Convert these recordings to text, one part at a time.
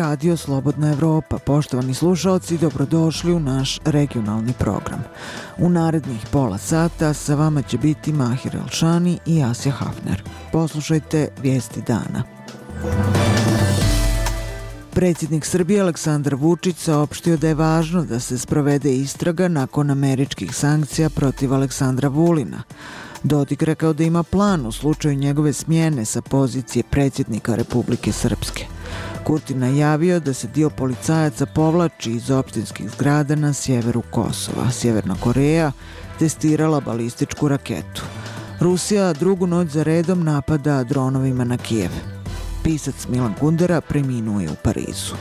Radio Slobodna Evropa. Poštovani slušalci, dobrodošli u naš regionalni program. U narednih pola sata sa vama će biti Mahir Elšani i Asja Hafner. Poslušajte vijesti dana. Predsjednik Srbije Aleksandar Vučić saopštio da je važno da se sprovede istraga nakon američkih sankcija protiv Aleksandra Vulina. Dodik rekao da ima plan u slučaju njegove smjene sa pozicije predsjednika Republike Srpske. Kurti najavio da se dio policajaca povlači iz opštinskih zgrada na sjeveru Kosova. Sjeverna Koreja testirala balističku raketu. Rusija drugu noć za redom napada dronovima na Kijev. Pisac Milan Kundera preminuo je u Parizu.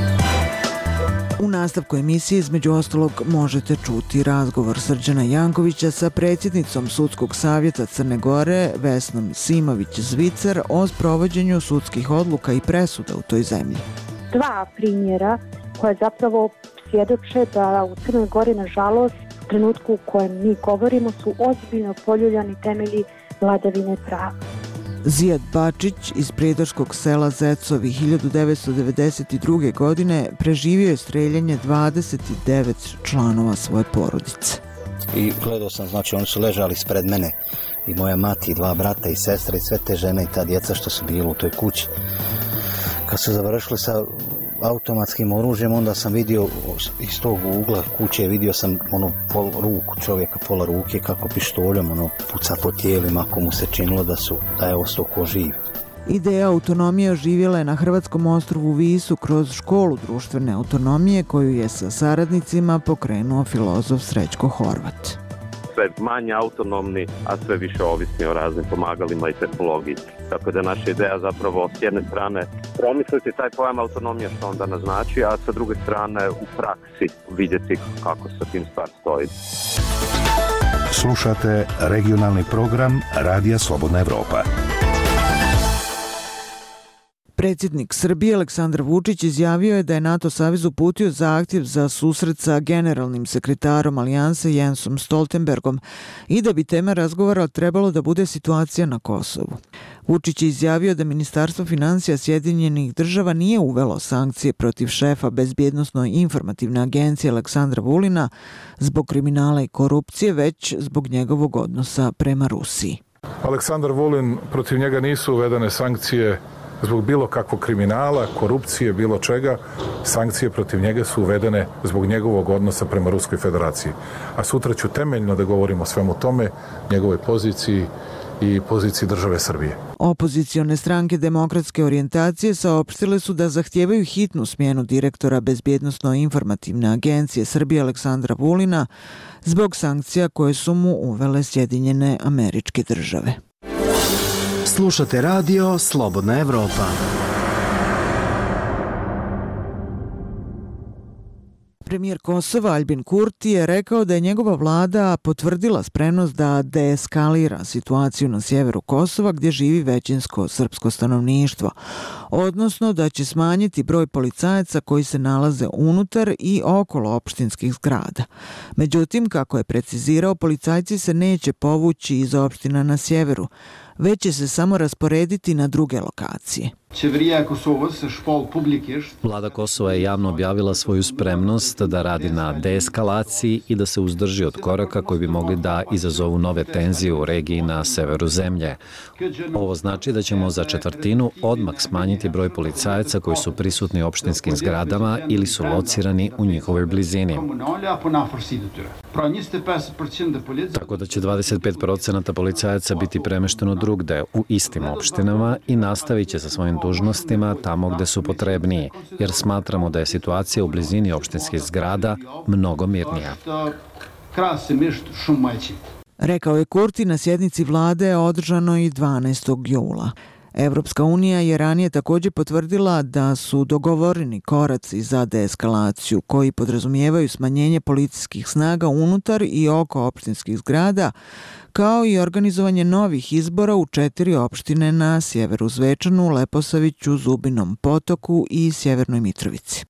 U nastavku emisije između ostalog možete čuti razgovor Srđana Jankovića sa predsjednicom Sudskog savjeta Crne Gore Vesnom Simović-Zvicer o sprovođenju sudskih odluka i presuda u toj zemlji. Dva primjera koje zapravo svjedoče da u Crnoj Gori, nažalost, u trenutku u kojem mi govorimo, su ozbiljno poljuljani temelji vladavine prava. Zijad Bačić iz prijedorskog sela Zecovi 1992. godine preživio je streljanje 29 članova svoje porodice. I gledao sam, znači oni su ležali ispred mene i moja mati, i dva brata i sestra i sve te žene i ta djeca što su bili u toj kući. Kad su završili sa automatskim oružjem, onda sam vidio iz tog ugla kuće, vidio sam ruku čovjeka, pola ruke kako pištoljom puca po tijelima, ako mu se činilo da je ostao ko živ. Ideja autonomije oživjela je na hrvatskom ostrvu Visu kroz školu društvene autonomije koju je sa saradnicima pokrenuo filozof Srećko Horvat. Sve manje autonomni, a sve više ovisni o raznim pomagalima i tehnologiji. Tako da naša ideja zapravo s jedne strane promisliti taj pojam autonomije što on danas znači, a sa druge strane u praksi vidjeti kako sa tim stvar stoji. Slušate regionalni program Radija Slobodna Evropa. Predsjednik Srbije Aleksandar Vučić izjavio je da je NATO savez uputio zahtjev za susret sa generalnim sekretarom Alijanse Jensom Stoltenbergom i da bi tema razgovora trebalo da bude situacija na Kosovu. Vučić je izjavio da Ministarstvo financija Sjedinjenih država nije uvelo sankcije protiv šefa Bezbjednosno-informativne agencije Aleksandra Vulina zbog kriminala i korupcije, već zbog njegovog odnosa prema Rusiji. Aleksandar Vulin, protiv njega nisu uvedene sankcije zbog bilo kakvog kriminala, korupcije, bilo čega. Sankcije protiv njega su uvedene zbog njegovog odnosa prema Ruskoj federaciji. A sutra ću temeljno da govorim o svemu tome, njegovoj poziciji i poziciji države Srbije. Opozicione stranke demokratske orijentacije saopštile su da zahtijevaju hitnu smjenu direktora Bezbjednosno-informativne agencije Srbije Aleksandra Vulina zbog sankcija koje su mu uvele Sjedinjene Američke Države. Slušate radio Slobodna Evropa. Premijer Kosova Aljbin Kurti je rekao da je njegova vlada potvrdila spremnost da deeskalira situaciju na sjeveru Kosova gdje živi većinsko srpsko stanovništvo, odnosno da će smanjiti broj policajaca koji se nalaze unutar i okolo opštinskih zgrada. Međutim, kako je precizirao, policajci se neće povući iz opština na sjeveru, već će se samo rasporediti na druge lokacije. Vlada Kosova je javno objavila svoju spremnost da radi na deeskalaciji i da se uzdrži od koraka koji bi mogli da izazovu nove tenzije u regiji na severu zemlje. Ovo znači da ćemo za četvrtinu odmah smanjiti broj policajaca koji su prisutni u opštinskim zgradama ili su locirani u njihovoj blizini. Tako da će 25% policajaca biti premešteno drugde u istim opštinama i nastavit će sa svojim dužnostima tamo gde su potrebniji, jer smatramo da je situacija u blizini opštinskih zgrada mnogo mirnija. Rekao je Kurti na sjednici vlade održanoj 12. jula. Evropska unija je ranije također potvrdila da su dogovoreni koraci za deeskalaciju koji podrazumijevaju smanjenje policijskih snaga unutar i oko opštinskih zgrada, kao i organizovanje novih izbora u 4 opštine na sjeveru Zvečanu, Leposaviću, Zubinom Potoku i Sjevernoj Mitrovici.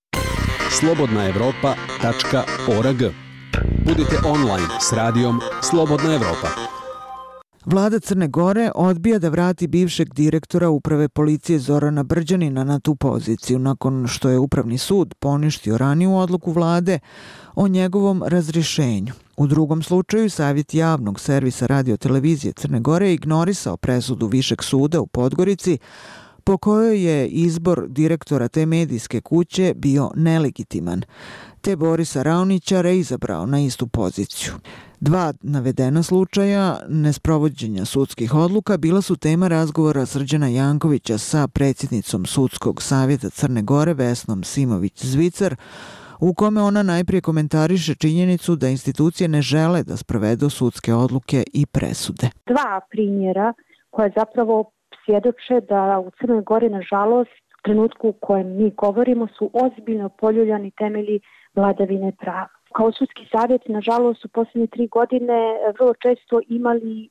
slobodnaevropa.org. Budite online s radijom Slobodna Evropa. Vlada Crne Gore odbija da vrati bivšeg direktora uprave policije Zorana Brđanina na tu poziciju nakon što je Upravni sud poništio raniju odluku vlade o njegovom razrješenju. U drugom slučaju, Savjet javnog servisa radio-televizije Crne Gore ignorisao presudu Višeg suda u Podgorici po kojoj je izbor direktora te medijske kuće bio nelegitiman, te Borisa Raonića reizabrao na istu poziciju. Dva navedena slučaja nesprovođenja sudskih odluka bila su tema razgovora Srđana Jankovića sa predsjednicom Sudskog savjeta Crne Gore Vesnom Simović-Zvicer, u kome ona najprije komentariše činjenicu da institucije ne žele da sprovedu sudske odluke i presude. Dva primjera koje zapravo svjedoče da u Crnoj Gori, nažalost, u trenutku u kojem mi govorimo, su ozbiljno poljuljani temelji vladavine prava. Kao sudski savjet, nažalost, u posljednje 3 godine vrlo često imali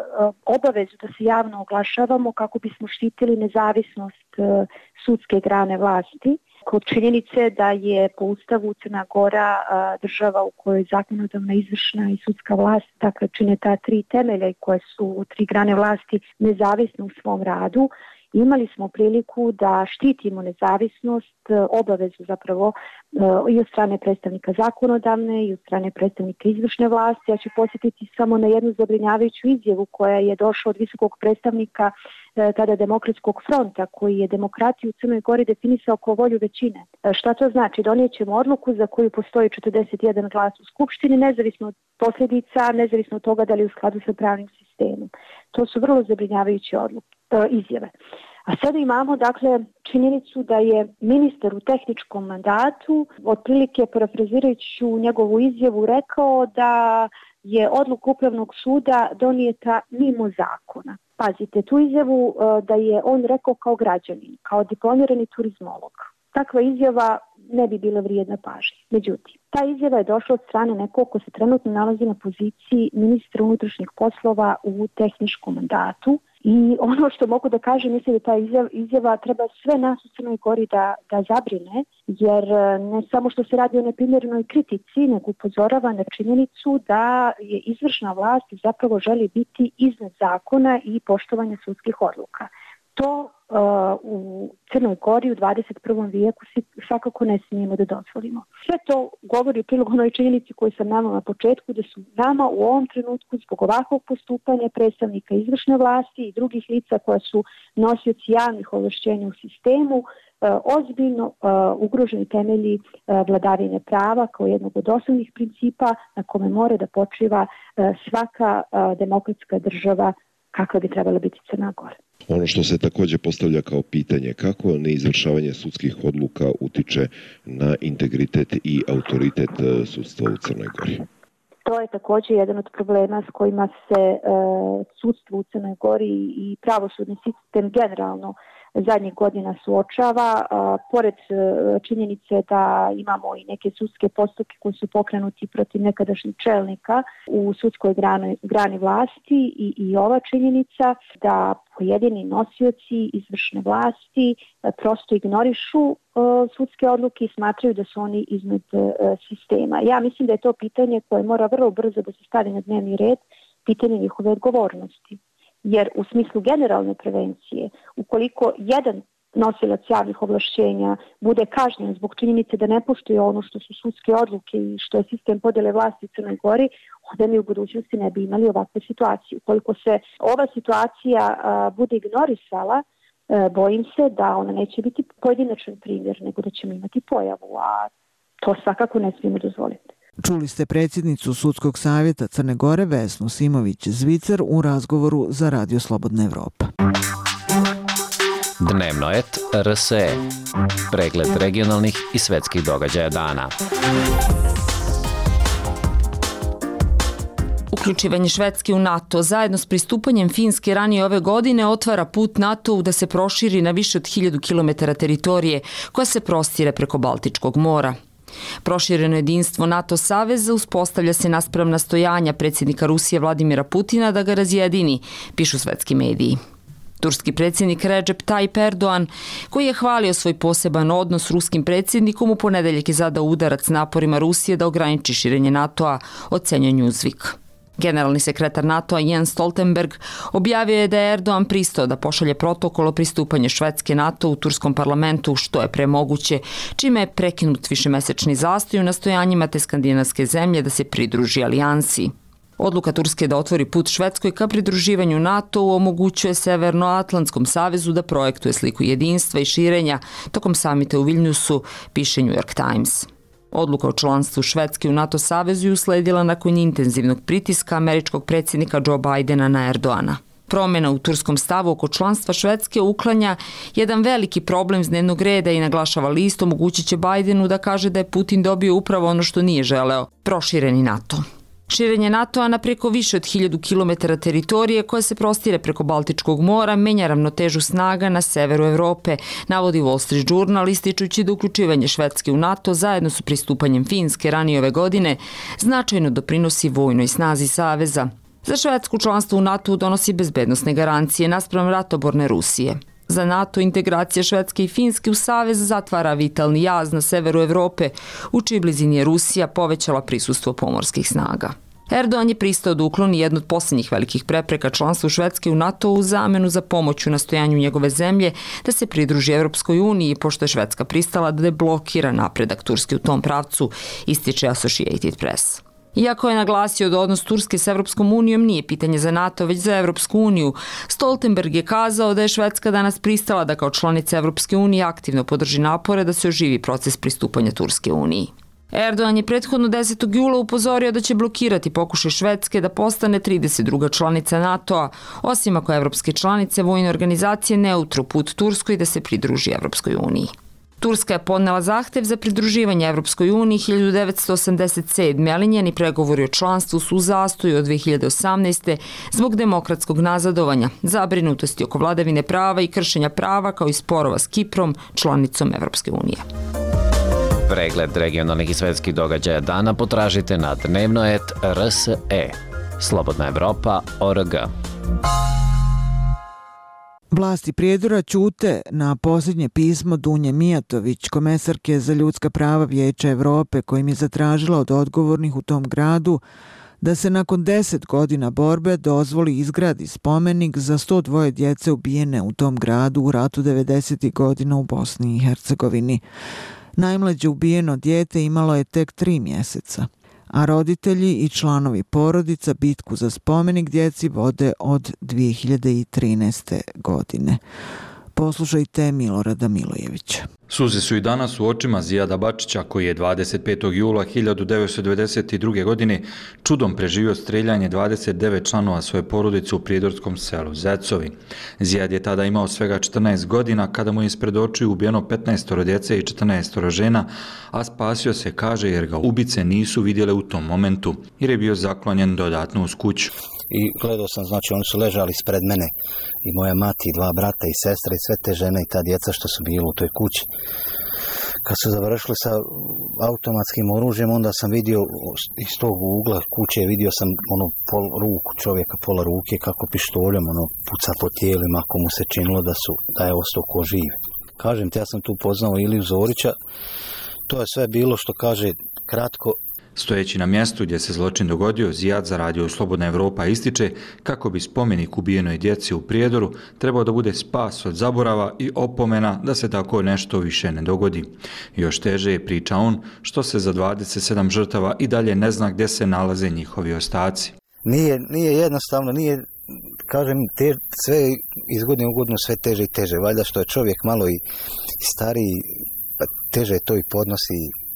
obavezu da se javno oglašavamo kako bismo štitili nezavisnost sudske grane vlasti. Kod činjenice da je po Ustavu Crna Gora država u kojoj zakonodavna, izvršna i sudska vlast, dakle čine ta 3 temelja i koje su 3 grane vlasti nezavisne u svom radu, imali smo priliku da štitimo nezavisnost, obavezu zapravo i od strane predstavnika zakonodavne i od strane predstavnika izvršne vlasti. Ja ću posjetiti samo na jednu zabrinjavajuću izjavu koja je došla od visokog predstavnika tada Demokratskog fronta, koji je demokratiju u Crnoj Gori definisao kao volju većine. Šta to znači? Donijet ćemo odluku za koju postoji 41 glas u Skupštini, nezavisno od posljedica, nezavisno od toga da li je u skladu sa pravnim sistemom. To su vrlo zabrinjavajuće izjave. A sada imamo, dakle, činjenicu da je ministar u tehničkom mandatu, otprilike parafrazirajući njegovu izjavu, rekao da je odluka Upravnog suda donijeta mimo zakona. Pazite, tu izjavu da je on rekao kao građanin, kao diplomirani turizmolog. Takva izjava ne bi bila vrijedna pažnje. Međutim, ta izjava je došla od strane nekog ko se trenutno nalazi na poziciji ministra unutrašnjih poslova u tehničkom mandatu. I ono što mogu da kažem, mislim da ta izjava treba sve nas u Crnoj Gori da zabrine, jer ne samo što se radi o neprimjerenoj kritici, nego upozorava na činjenicu da je izvršna vlast zapravo želi biti iznad zakona i poštovanja sudskih odluka. To u Crnoj Gori u 21. vijeku svakako ne smijemo da dozvolimo. Sve to govori u prilog onoj činjenici koju sam navela na početku, da su nama u ovom trenutku zbog ovakvog postupanja predstavnika izvršne vlasti i drugih lica koja su nosioci javnih ovlašćenja u sistemu ozbiljno ugroženi temelji vladavine prava kao jednog od osnovnih principa na kome mora da počiva svaka demokratska država kakva bi trebala biti Crna Gora. Ono što se također postavlja kao pitanje, kako neizvršavanje sudskih odluka utiče na integritet i autoritet sudstva u Crnoj Gori? To je također jedan od problema s kojima se sudstvo u Crnoj Gori i pravosudni sistem generalno zadnjih godina suočava. Pored činjenice da imamo i neke sudske postupke koji su pokrenuti protiv nekadašnjih čelnika u sudskoj grani vlasti i ova činjenica da pojedini nosioci izvršne vlasti prosto ignorišu sudske odluke i smatraju da su oni iznad sistema. Ja mislim da je to pitanje koje mora vrlo brzo da se stavi na dnevni red, pitanje njihove odgovornosti. Jer u smislu generalne prevencije, ukoliko jedan nosilac javnih ovlašćenja bude kažnjen zbog činjenice da ne poštuje ono što su sudske odluke i što je sistem podjele vlasti u Crnoj Gori, onda mi u budućnosti ne bi imali ovakve situacije. Ukoliko se ova situacija bude ignorisala, bojim se da ona neće biti pojedinačan primjer, nego da ćemo imati pojavu, a to svakako ne smijemo dozvoliti. Čuli ste predsjednicu Sudskog savjeta Crne Gore Vesnu Simović-Zvicer u razgovoru za Radio Slobodna Evropa. Dnevnoet RSE. Pregled regionalnih i svetskih događaja dana. Uključivanje Švedske u NATO zajedno s pristupanjem Finske ranije ove godine otvara put NATO-u da se proširi na više od 1000 km teritorije koja se prostire preko Baltičkog mora. Prošireno jedinstvo NATO saveza uspostavlja se naspram nastojanja predsjednika Rusije Vladimira Putina da ga razjedini, pišu svetski mediji. Turski predsjednik Recep Tayyip Erdogan, koji je hvalio svoj poseban odnos s ruskim predsjednikom, u ponedeljak je zadao udarac naporima Rusije da ograniči širenje NATO-a, ocenjuje Newsweek. Generalni sekretar NATO-a Jens Stoltenberg objavio je da je Erdogan pristao da pošalje protokol o pristupanju Švedske NATO u turskom parlamentu što je pre moguće, čime je prekinut višemesečni zastoj u nastojanjima te skandinavske zemlje da se pridruži alijansi. Odluka Turske da otvori put Švedskoj ka pridruživanju NATO-u omogućuje Severnoatlantskom savezu da projektuje sliku jedinstva i širenja tokom samita u Vilniusu, piše New York Times. Odluka o članstvu Švedske u NATO savezu je usledila nakon intenzivnog pritiska američkog predsjednika Joe Bidena na Erdogana. Promjena u turskom stavu oko članstva Švedske uklanja jedan veliki problem s dnevnog reda i naglašava list omogućit će Bidenu da kaže da je Putin dobio upravo ono što nije želeo, prošireni NATO. Širenje NATO-a na preko više od 1000 km teritorije koja se prostire preko Baltičkog mora menja ravnotežu snaga na severu Evrope, navodi Wall Street Journal ističući da uključivanje Švedske u NATO zajedno sa pristupanjem Finske ranije ove godine značajno doprinosi vojnoj snazi saveza. Za Švedsku članstvo u NATO donosi bezbednosne garancije naspram ratoborne Rusije. Za NATO integracija Švedske i Finske u savez zatvara vitalni jaz na severu Evrope, u čiji blizini je Rusija povećala prisustvo pomorskih snaga. Erdogan je pristao da ukloni jednu od posljednjih velikih prepreka članstvu Švedske u NATO u zamenu za pomoć u nastojanju njegove zemlje da se pridruži Evropskoj uniji, pošto je Švedska pristala da deblokira napredak Turske u tom pravcu, ističe Associated Press. Iako je naglasio da odnos Turske s Evropskom unijom nije pitanje za NATO, već za Evropsku uniju, Stoltenberg je kazao da je Švedska danas pristala da kao članica Evropske unije aktivno podrži napore da se oživi proces pristupanja Turske uniji. Erdogan je prethodno 10. jula upozorio da će blokirati pokušaj Švedske da postane 32. članica NATO-a, osim ako evropske članice vojne organizacije ne utru put Turskoj da se pridruži Evropskoj uniji. Turska je podnela zahtev za pridruživanje Evropskoj uniji 1987. ali njeni pregovori o članstvu su u zastoju od 2018. zbog demokratskog nazadovanja, zabrinutosti oko vladavine prava i kršenja prava kao i sporova s Kiprom, članicom Evropske unije. Pregled regionalnih i svetskih događaja dana potražite na dnevno.rs.e. Slobodna Evropa.org. Vlasti Prijedora ćute na posljednje pismo Dunje Mijatović, komesarke za ljudska prava Vijeća Evrope, kojim je zatražila od odgovornih u tom gradu da se nakon 10 godina borbe dozvoli izgradi spomenik za 102 djece ubijene u tom gradu u ratu 90. godina u Bosni i Hercegovini. Najmlađe ubijeno dijete imalo je tek 3 mjeseca, a roditelji i članovi porodica bitku za spomenik djeci vode od 2013. godine. Poslušajte Milorada Milojevića. Suze su i danas u očima Zijada Bačića, koji je 25. jula 1992. godine čudom preživio streljanje 29 članova svoje porodice u prijedorskom selu Zecovi. Zijad je tada imao svega 14 godina kada mu je ispred očiju ubijeno 15 djece i 14 žena, a spasio se, kaže, jer ga ubice nisu vidjele u tom momentu, jer je bio zaklonjen dodatno uz kuću. I gledao sam, znači oni su ležali ispred mene i moja mati, 2 brata i sestre i sve te žene i ta djeca što su bili u toj kući. Kad su završili sa automatskim oružjem, onda sam vidio iz tog ugla kuće, vidio sam ruku čovjeka, pola ruke, kako pištoljem puca po tijelima, ako mu se činilo da je ostao ko živ. Kažem ti, ja sam tu poznao Iliju Zorića, to je sve bilo što kaže kratko. Stojeći na mjestu gdje se zločin dogodio, Zijad za radio Slobodna Evropa ističe kako bi spomenik ubijenoj djeci u Prijedoru trebao da bude spas od zaborava i opomena da se tako nešto više ne dogodi. Još teže je, priča on, što se za 27 žrtava i dalje ne zna gdje se nalaze njihovi ostaci. Nije jednostavno, kažem, sve iz godine u godinu sve teže i teže. Valjda što je čovjek malo i stariji, teže to i podnosi.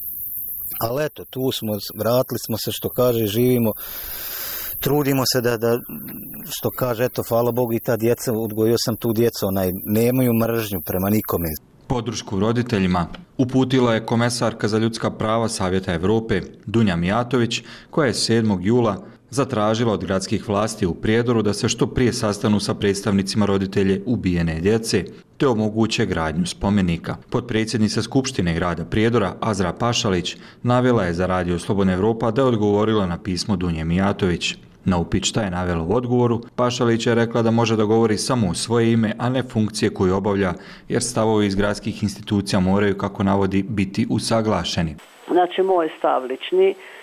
Ali eto, tu smo, vratili smo se, što kaže, živimo, trudimo se da što kaže, eto, hvala Bogu i ta djeca, odgojio sam tu djecu, nemaju mržnju prema nikome. Podršku roditeljima uputila je komesarka za ljudska prava Savjeta Evrope Dunja Mijatović, koja je 7. jula zatražila od gradskih vlasti u Prijedoru da se što prije sastanu sa predstavnicima roditelje ubijene djece, te omoguće gradnju spomenika. Potpredsjednica Skupštine grada Prijedora Azra Pašalić navela je za radio Slobodna Evropa da je odgovorila na pismo Dunje Mijatović. Na upit šta je navela u odgovoru, Pašalić je rekla da može da govori samo u svoje ime, a ne funkcije koju obavlja, jer stavovi iz gradskih institucija moraju, kako navodi, biti usaglašeni. Znači, moj stav lični,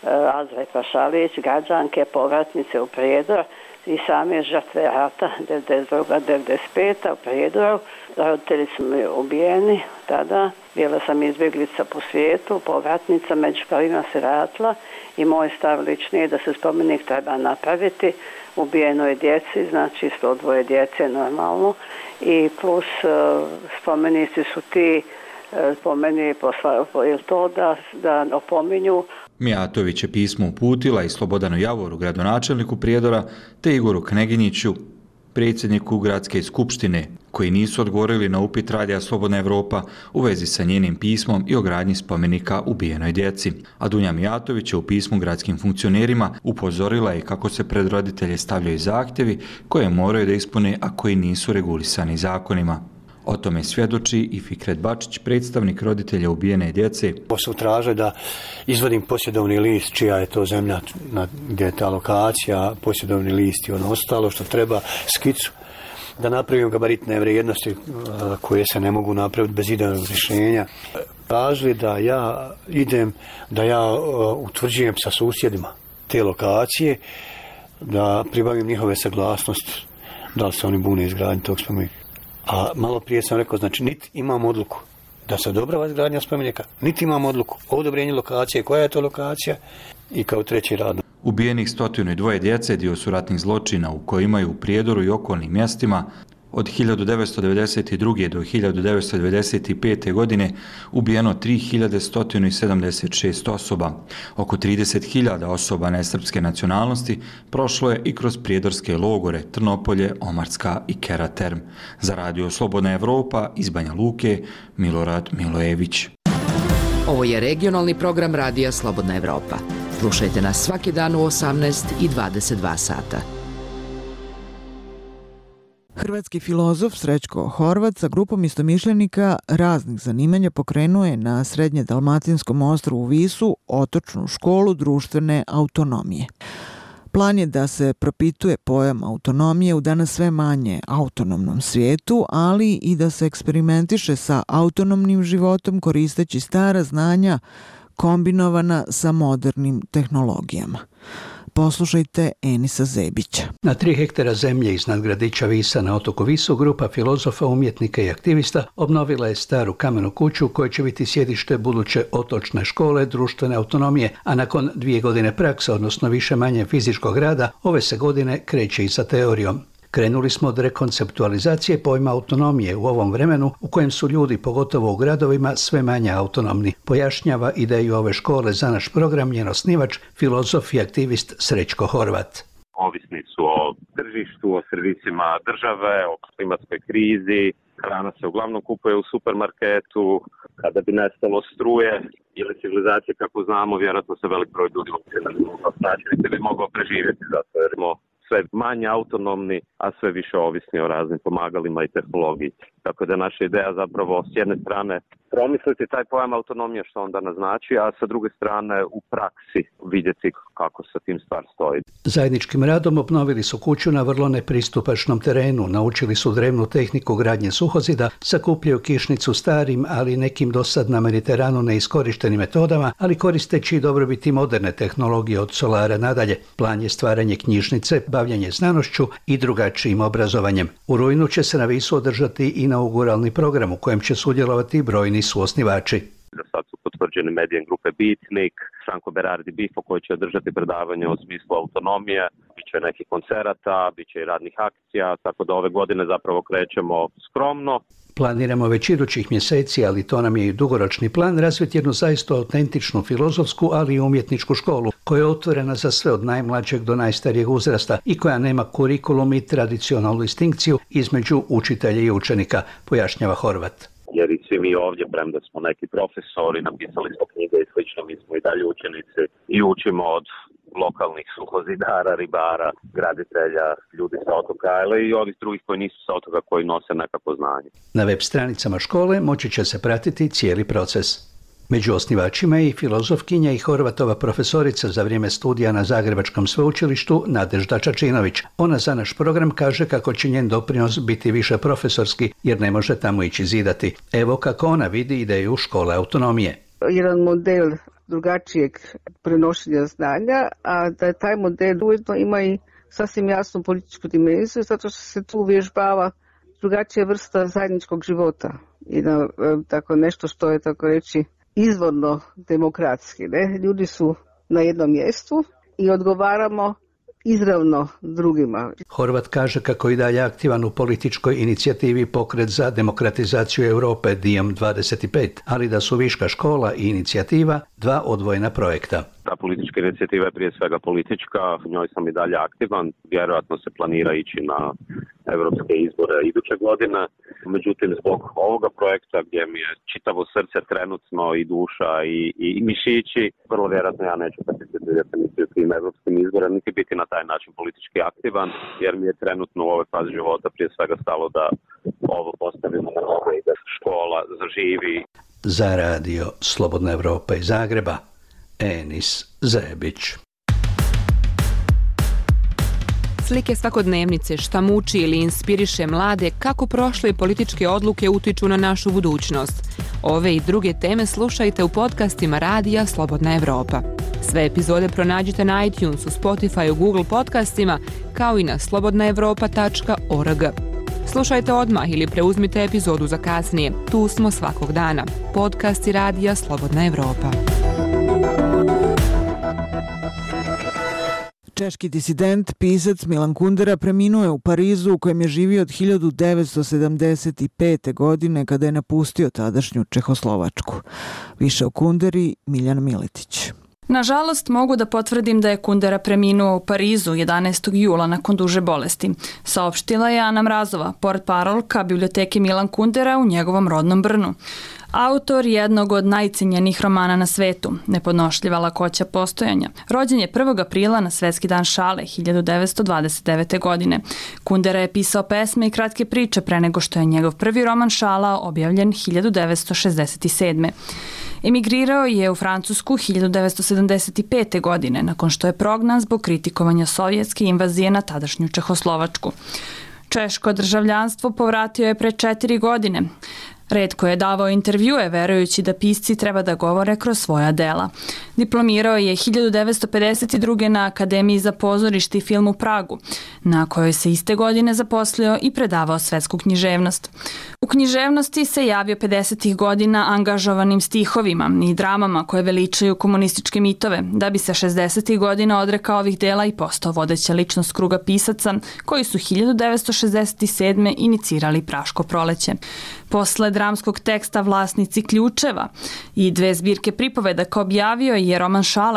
Azra Pašalić, građanke, povratnice u Prijedor i same žrtve rata 92-95 u Prijedoru. Roditelji su mi ubijeni tada. Bila sam izbjeglica po svijetu, povratnica, među prvima se vratila i moj stav lični je da se spomenik treba napraviti. Ubijeno je djeci, znači 102 djece normalno i plus spomenici su ti po meni to da opominju. Mijatović je pismo uputila i Slobodanu Javoru, gradonačelniku Prijedora, te Igoru Kneginjiću, predsjedniku Gradske skupštine, koji nisu odgovorili na upit Radija Slobodna Evropa u vezi sa njenim pismom i o gradnji spomenika ubijenoj djeci. A Dunja Mijatović je u pismu gradskim funkcionerima upozorila i kako se pred roditelje stavljaju zahtjevi koje moraju da ispune, a koji nisu regulisani zakonima. O tome svjedoči i Fikret Bačić, predstavnik roditelja ubijene djece. Su traže da izvadim posjedovni list, čija je to zemlja, gdje je ta lokacija, posjedovni list i ono ostalo što treba, skicu, da napravim gabaritne vrijednosti koje se ne mogu napraviti bez idejnog rješenja. Tražili da ja idem, da ja utvrđujem sa susjedima te lokacije, da pribavim njihove saglasnosti, da li se oni bune izgradnji tog spomenika. A malo prije sam rekao, znači niti imam odluku da se odobrava izgradnja spomenika, niti imam odluku o odobrenju lokacije, koja je to lokacija i kao treći rad. Ubijenih 102 djece dio su ratnih zločina u kojima je u Prijedoru i okolnim mjestima od 1992. do 1995. godine ubijeno 3176 osoba. Oko 30.000 osoba nesrpske nacionalnosti prošlo je i kroz prijedorske logore Trnopolje, Omarska i Keraterm. Za Radio Slobodna Evropa iz Banja Luke, Milorad Milojević. Ovo je regionalni program Radija Slobodna Evropa. Slušajte nas svaki dan u 18 i 22 sata. Hrvatski filozof Srećko Horvat sa grupom istomišljenika raznih zanimanja pokrenuo je na srednje dalmatinskom ostrvu Visu otočnu školu društvene autonomije. Plan je da se propituje pojam autonomije u danas sve manje autonomnom svijetu, ali i da se eksperimentiše sa autonomnim životom koristeći stara znanja kombinovana sa modernim tehnologijama. Poslušajte Enisa Zebića. Na 3 hektara zemlje iznad gradića Visa na otoku Visu grupa filozofa, umjetnika i aktivista obnovila je staru kamenu kuću koja će biti sjedište buduće otočne škole društvene autonomije, a nakon 2 godine prakse, odnosno više manje fizičkog rada, ove se godine kreće i sa teorijom. Krenuli smo od rekonceptualizacije pojma autonomije u ovom vremenu u kojem su ljudi, pogotovo u gradovima, sve manje autonomni. Pojašnjava ideju ove škole za naš program njen osnivač, filozof i aktivist Srećko Horvat. Ovisni su o tržištu, o servisima države, o klimatskoj krizi. Hrana se uglavnom kupuje u supermarketu. Kada bi nestalo struje ili civilizacije kako znamo, vjerojatno se velik broj ljudi ne bi mogao preživjeti, zato jer sve manje autonomni, a sve više ovisni o raznim pomagalima i tehnologiji. Tako da je naša ideja zapravo s jedne strane promisliti taj pojam autonomije što onda naznači, a sa druge strane u praksi vidjeti kako sa tim stvar stoji. Zajedničkim radom obnovili su kuću na vrlo nepristupačnom terenu, naučili su drevnu tehniku gradnje suhozida, sakupljaju kišnicu starim, ali nekim dosad na Mediteranu neiskorištenim metodama, ali koristeći dobrobiti moderne tehnologije od solara nadalje. Plan je stvaranje knjižnice, bavljanje znanošću i drugačijim obrazovanjem. U rujnu će se na Visu održati inauguralni program u kojem će sudjelovati brojni suosnivači. Da sad su potvrđene medijem grupe Bitnik, Franco Berardi Bifo koji će održati predavanje o smislu autonomije, biće nekih koncerata, biće i radnih akcija, tako da ove godine zapravo krećemo skromno. Planiramo već idućih mjeseci, ali to nam je i dugoročni plan, razviti jednu zaista autentičnu filozofsku, ali i umjetničku školu, koja je otvorena za sve od najmlađeg do najstarijeg uzrasta i koja nema kurikulum i tradicionalnu distinkciju između učitelja i učenika, pojašnjava Horvat. Jer i svi mi ovdje, premda smo neki profesori, napisali smo knjige i slično, mi smo i dalje učenici i učimo od lokalnih suhozidara, ribara, graditelja, ljudi sa otoka, ali i ovih drugih koji nisu sa otoka, koji nose nekako znanje. Na web stranicama škole moći će se pratiti cijeli proces. Među osnivačima je i filozofkinja i Horvatova profesorica za vrijeme studija na Zagrebačkom sveučilištu Nadežda Čačinović. Ona za naš program kaže kako će njen doprinos biti više profesorski jer ne može tamo ići zidati. Evo kako ona vidi ideju škole autonomije. Jedan model drugačijeg prenošenja znanja, a da taj model ujedno ima i sasvim jasnu političku dimenziju, zato što se tu uvježbava drugačija vrsta zajedničkog života i tako nešto što je, tako reći, izvorno demokratski. Ne? Ljudi su na jednom mjestu i odgovaramo izravno drugima. Horvat kaže kako i dalje aktivan u političkoj inicijativi Pokret za demokratizaciju Europe Diem 25, ali da su viška škola i inicijativa dva odvojena projekta. Ta politička inicijativa je prije svega politička, u njoj sam i dalje aktivan, vjerojatno se planira ići na evropske izbore iduće godine. Međutim, zbog ovoga projekta gdje mi je čitavo srce trenutno i duša i mišići, vrlo vjerojatno ja neću participirati niti u tim evropskim izborima, niti biti na taj način politički aktivan, jer mi je trenutno u ovoj fazi života prije svega stalo da ovo postavimo na noge i da škola zaživi. Za radio Slobodna Evropa iz Zagreba, Enis Zebić. Slike svakodnevnice, šta muči ili inspiriše mlade, kako prošle političke odluke utiču na našu budućnost. Ove i druge teme slušajte u podcastima Radija Slobodna Evropa. Sve epizode pronađite na iTunesu, Spotifyu, Google podcastima, kao i na slobodnaevropa.org. Slušajte odmah ili preuzmite epizodu za kasnije. Tu smo svakog dana. Podcasti Radija Slobodna Evropa. Češki disident, pisac Milan Kundera preminuo je u Parizu u kojem je živio od 1975. godine kada je napustio tadašnju Čehoslovačku. Više o Kunderi, Miljan Miletić. Nažalost, mogu da potvrdim da je Kundera preminuo u Parizu 11. jula nakon duže bolesti. Saopštila je Ana Mrazova, portparolka biblioteke Milan Kundera u njegovom rodnom Brnu. Autor jednog od najcenjenijih romana na svetu, Nepodnošljiva lakoća postojanja. Rođen je 1. aprila na Svetski dan šale 1929. godine. Kundera je pisao pesme i kratke priče pre nego što je njegov prvi roman Šala objavljen 1967. Emigrirao je u Francusku 1975. godine nakon što je prognan zbog kritikovanja sovjetske invazije na tadašnju Čehoslovačku. Češko državljanstvo povratio je pre 4 godine. Retko je davao intervjue verujući da pisci treba da govore kroz svoja dela. Diplomirao je 1952. na Akademiji za pozorište i film u Pragu, na kojoj se iste godine zaposlio i predavao svetsku književnost. U književnosti se javio 50. godina angažovanim stihovima i dramama koje veličaju komunističke mitove, da bi se 60. godina odrekao ovih dela i postao vodeća ličnost kruga pisaca koji su 1967. inicirali Praško proleće. Posle dramskog teksta Vlasnici ključeva i 2 zbirke pripovedaka objavio je roman Šala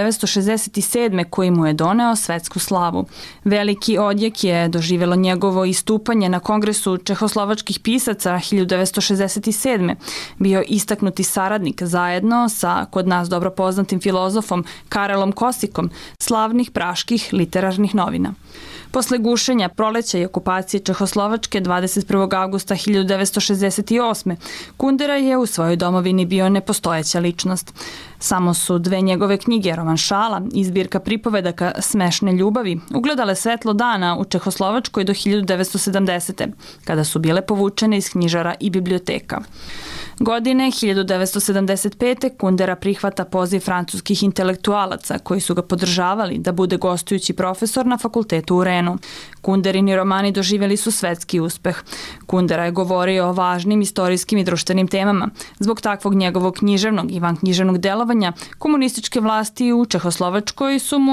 1967. koji mu je doneo svetsku slavu. Veliki odjek je doživjelo njegovo istupanje na Kongresu čehoslovačkih pisaca 1967. Bio istaknuti saradnik zajedno sa kod nas dobro poznatim filozofom Karelom Kosikom slavnih praških literarnih novina. Posle gušenja, proleća i okupacije Čehoslovačke 21. augusta 1968. Kundera je u svojoj domovini bio nepostojeća ličnost. Samo su 2 njegove knjige, roman Šala i zbirka pripovedaka Smešne ljubavi, ugledale svetlo dana u Čehoslovačkoj do 1970. kada su bile povučene iz knjižara i biblioteka. Godine 1975. Kundera prihvata poziv francuskih intelektualaca koji su ga podržavali da bude gostujući profesor na fakultetu u Renu. Kunderini romani doživjeli su svetski uspeh. Kundera je govorio o važnim istorijskim i društvenim temama. Zbog takvog njegovog književnog i vanknjiževnog delovanja, komunističke vlasti u Čehoslovačkoj su mu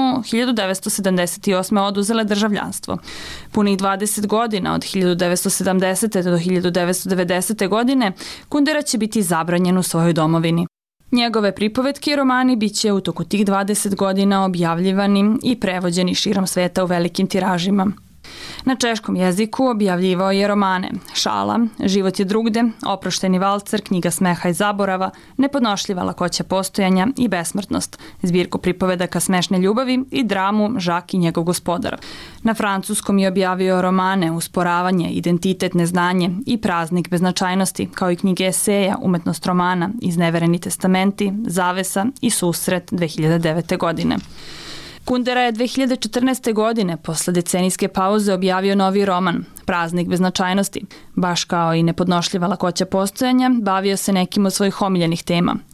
1978. oduzele državljanstvo. Punih 20 godina od 1970. do 1990. godine Kundera će biti zabranjen u svojoj domovini. Njegove pripovetke i romani bit će u toku tih 20 godina objavljivani i prevođeni širom sveta u velikim tiražima. Na češkom jeziku objavljivao je romane Šala, Život je drugde, Oprošteni valcer, Knjiga smeha i zaborava, Nepodnošljiva lakoća postojanja i Besmrtnost, zbirku pripovedaka Smešne ljubavi i dramu Žak i njegov gospodar. Na francuskom je objavio romane Usporavanje, Identitet, neznanje i Praznik beznačajnosti, kao i knjige eseja, Umetnost romana, Iznevereni testamenti, Zavesa i Susret 2009. godine. Kundera je 2014. godine, posle decenijske pauze, objavio novi roman, Praznik beznačajnosti. Baš kao i Nepodnošljiva lakoća postojanja, bavio se nekim od svojih omiljenih tema,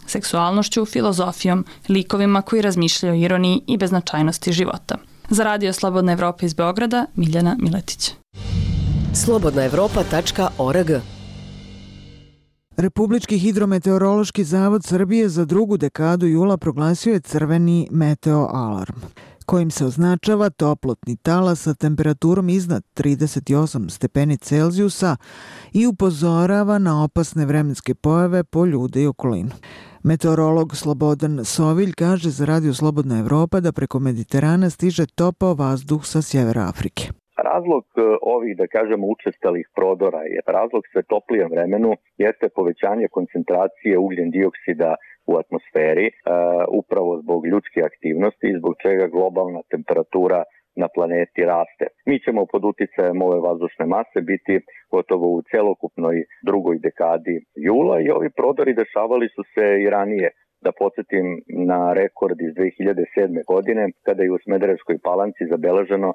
seksualnošću, filozofijom, likovima koji razmišljaju o ironiji i beznačajnosti života. Za Radio Slobodna Evropa iz Beograda, Miljana Miletić. slobodnaevropa.org. Republički hidrometeorološki zavod Srbije za drugu dekadu jula proglasio je crveni meteo alarm, kojim se označava toplotni talas sa temperaturom iznad 38 stepeni Celzijusa i upozorava na opasne vremenske pojave po ljude i okolinu. Meteorolog Slobodan Sovilj kaže za Radio Slobodna Evropa da preko Mediterana stiže topao vazduh sa sjevera Afrike. Razlog ovih, da kažemo, učestalih prodora je razlog sve toplijem vremenu jeste povećanje koncentracije ugljen dioksida u atmosferi, upravo zbog ljudske aktivnosti, zbog čega globalna temperatura na planeti raste. Mi ćemo pod uticajem ove vazdušne mase biti gotovo u celokupnoj drugoj dekadi jula i ovi prodori dešavali su se i ranije. Da podsjetim na rekord iz 2007. godine, kada je u Smederevskoj Palanci zabeleženo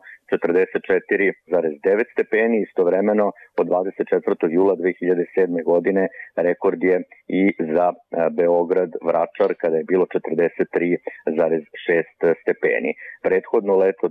44,9 stepeni, istovremeno od 24. jula 2007. godine rekord je i za Beograd Vračar, kada je bilo 43,6 stepeni. Prethodno leto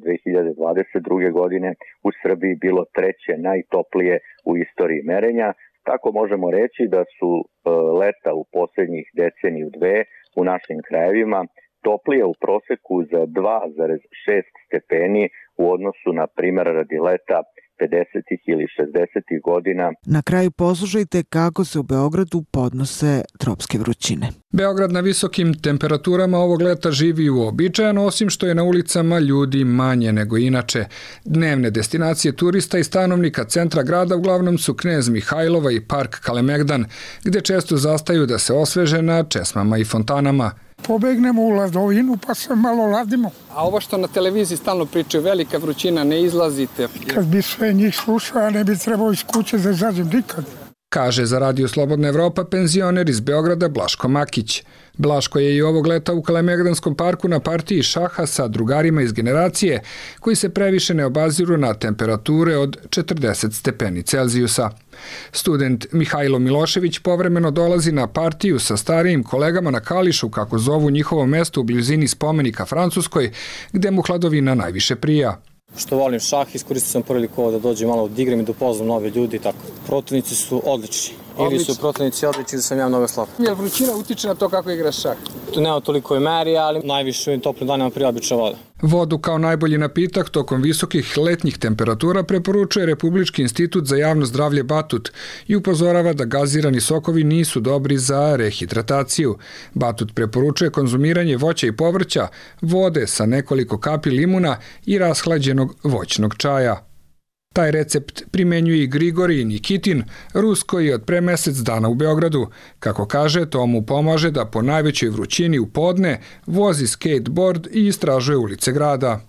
2022. godine u Srbiji bilo treće najtoplije u istoriji merenja. Tako možemo reći da su leta u posljednjih deceniju dve u našim krajevima toplije u proseku za 2,6 stepeni u odnosu na primjer radi leta 50. ili 60. godina. Na kraju poslušajte kako se u Beogradu podnose tropske vrućine. Beograd na visokim temperaturama ovog leta živi uobičajeno, osim što je na ulicama ljudi manje nego inače. Dnevne destinacije turista i stanovnika centra grada uglavnom su Knez Mihajlova i park Kalemegdan, gde često zastaju da se osveže na česmama i fontanama. Pobegnemo u ladovinu pa se malo ladimo. A ovo što na televiziji stalno pričaju, velika vrućina, ne izlazite. Kad bi sve njih slušao, ja ne bi trebao iz kuće da izađem nikad. Kaže za Radio Slobodna Evropa penzioner iz Beograda Blaško Makić. Blaško je i ovog leta u Kalemegdanskom parku na partiji šaha sa drugarima iz generacije koji se previše ne obaziru na temperature od 40 stepeni Celzijusa. Student Mihajlo Milošević povremeno dolazi na partiju sa starijim kolegama na Kališu, kako zovu njihovo mesto u blizini spomenika Francuskoj, gde mu hladovina najviše prija. Što volim šah, iskoristio sam priliku da dođem malo da igram i da upoznam nove ljudi i tako. Protivnici su odlični. Ili su protivnici odlični ili sam ja mnogo slab. Jel vrućina utiče na to kako igraš šah? Nema toliko i meri, ali najviše u toplim danima prija obična voda. Vodu kao najbolji napitak tokom visokih letnjih temperatura preporučuje Republički institut za javno zdravlje Batut i upozorava da gazirani sokovi nisu dobri za rehidrataciju. Batut preporučuje konzumiranje voća i povrća, vode sa nekoliko kapi limuna i rashlađenog voćnog čaja. Taj recept primenjuje i Grigorij Nikitin, Rus koji je od pre mesec dana u Beogradu. Kako kaže, to mu pomaže da po najvećoj vrućini u podne vozi skateboard i istražuje ulice grada.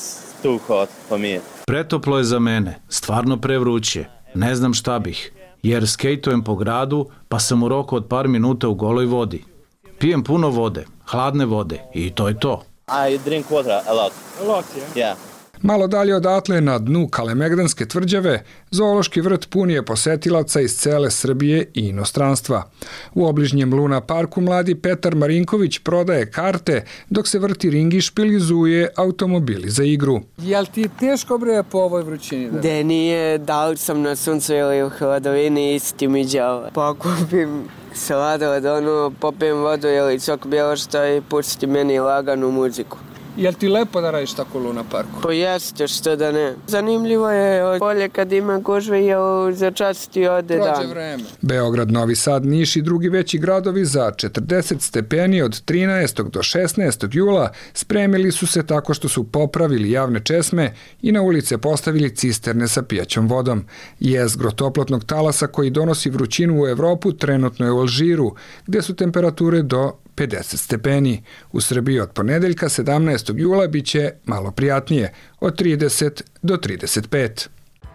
Pretoplo je za mene, stvarno prevruće. Ne znam šta bih, jer skejtujem po gradu pa sam u roku od par minuta u goloj vodi. Pijem puno vode, hladne vode i to je to. I drink water a lot. A lot, yeah. Malo dalje odatle na dnu Kalemegdanske tvrđave, zoološki vrt pun je posetilaca iz cele Srbije i inostranstva. U obližnjem Luna parku mladi Petar Marinković prodaje karte dok se vrti ring i špilizuje automobili za igru. Jel ti teško bre po ovoj vrućini? Da nije, da li sam na suncu ili u hladovini, isti mi đava. Pokupim sladoled, popijem vodu ili sok bilo što i pusti meni laganu muziku. Jel ti lepo da radiš tako u Luna parku? Pa jeste, što da ne. Zanimljivo je bolje kad ima gužve, jer za čas ti ode dan. Prođe vreme. Beograd, Novi Sad, Niš i drugi veći gradovi za 40 stepeni od 13. do 16. jula spremili su se tako što su popravili javne česme i na ulice postavili cisterne sa pijaćom vodom. Jezgro toplotnog talasa koji donosi vrućinu u Evropu trenutno je u Alžiru, gde su temperature do 50 stepeni. U Srbiji od ponedeljka 17. jula bit će malo prijatnije, od 30 do 35.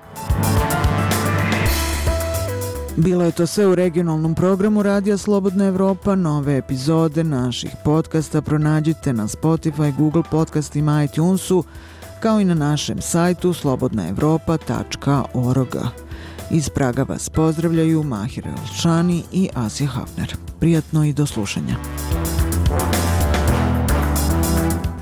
Bilo je to sve u regionalnom programu Radija Slobodna Evropa. Nove epizode naših podcasta pronađite na Spotify, Google podcastima, iTunesu, kao i na našem sajtu slobodnaevropa.org. Iz Praga vas pozdravljaju Mahir Elšani i Asija Hafner. Prijatno i do slušanja.